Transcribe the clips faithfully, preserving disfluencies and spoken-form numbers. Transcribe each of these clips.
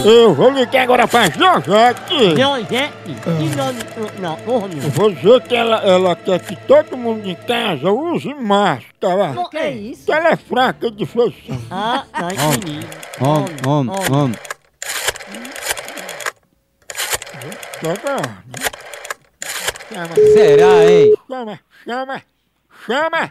Eu vou ligar agora pra Georgette. Georgette? Que nome? Não, nome. Eu vou dizer que ela, ela quer que todo mundo em casa use máscara. O que é isso? Que ela é fraca de feição. Ah, não entendi. Homem, homem, homem. Chama, Será, hein? chama, chama, chama.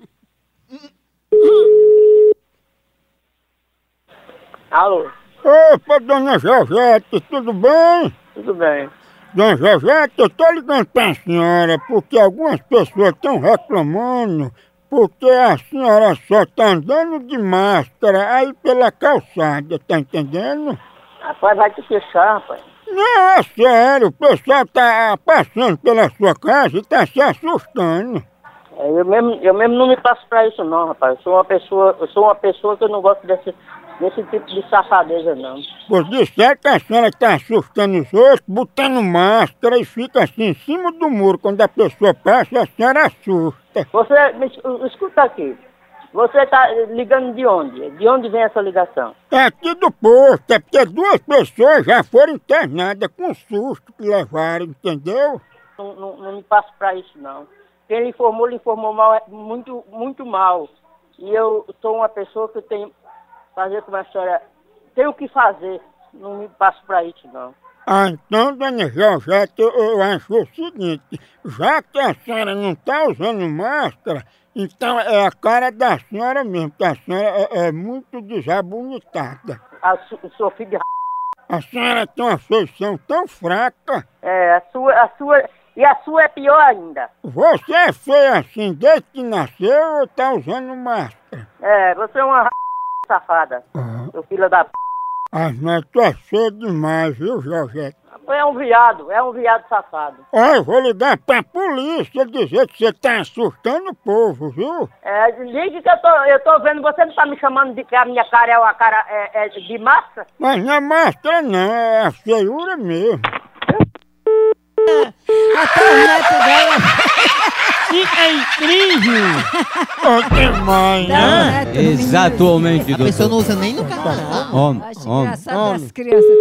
Alô, Opa, dona Georgette, tudo bem? tudo bem? Dona Georgette, eu tô ligando pra senhora porque algumas pessoas estão reclamando porque a senhora só tá andando de máscara aí pela calçada, tá entendendo? Rapaz, vai te fechar, rapaz. Não, é sério, o pessoal tá passando pela sua casa e tá se assustando. É, eu, mesmo, eu mesmo não me passo pra isso não, rapaz. Eu sou uma pessoa, eu sou uma pessoa que eu não gosto desse, desse tipo de safadeza, não. Pois disseram que a senhora tá assustando os outros, botando máscara e fica assim em cima do muro. Quando a pessoa passa, a senhora assusta. Você, me es- escuta aqui. Você tá ligando de onde? De onde vem essa ligação? É aqui do posto, é porque duas pessoas já foram internadas com susto que levaram, entendeu? Não, não, não me passo pra isso, não. Quem lhe informou, lhe informou mal, é muito, muito mal. E eu sou uma pessoa que tenho que fazer com a história. Tenho o que fazer. Não me passo pra isso, não. Ah, então, dona Georgette, eu, eu acho o seguinte, já que a senhora não tá usando máscara, então é a cara da senhora mesmo, que a senhora é, é muito desabonitada. A su, sou filho de r... A senhora tem uma feição tão fraca. É, a sua, a sua... E a sua é pior ainda. Você é feia assim desde que nasceu ou tá usando máscara? É, você é uma r... safada. Ah, Seu filho da p... ah, mas tu é feia demais, viu, Georgette? É um viado, é um viado safado. Ó, eu vou ligar pra polícia dizer que você tá assustando o povo, viu? É, ligue que eu tô, eu tô vendo, você não tá me chamando de que a minha cara é uma cara é, é de massa? Mas não é máscara não, é a feiura mesmo. Até o neto dela fica incrível. Ó, demais, né? Não, Exatamente, A pessoa não doutor. usa nem no carro. Homem, Acho homem. engraçado das crianças.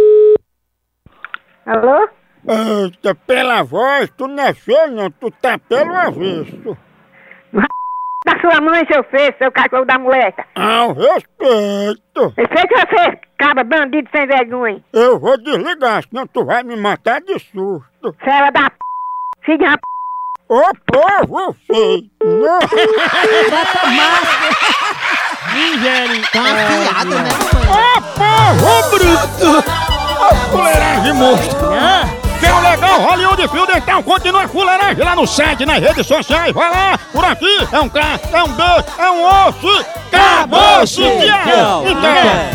Alô? Eita, pela voz, tu não é feio não, tu tá pelo avesso. Da sua mãe, seu feio, seu cachorro da moleca. Ao respeito. Eu sei que você cabra bandido sem vergonha. Eu vou desligar, senão tu vai me matar de susto. Fera da p... Filha da p... Ô povo feio, não. bota máscara. Nigéria. Tá afiado, né, Ô povo bruto. Ô fuleiragem monstro. Quem é o legal Hollywood Fio Dental continua a fuleiragem lá no site, nas redes sociais. Vai lá, por aqui é um K, é um B, é um osso. Acabou-se, tchau. Então...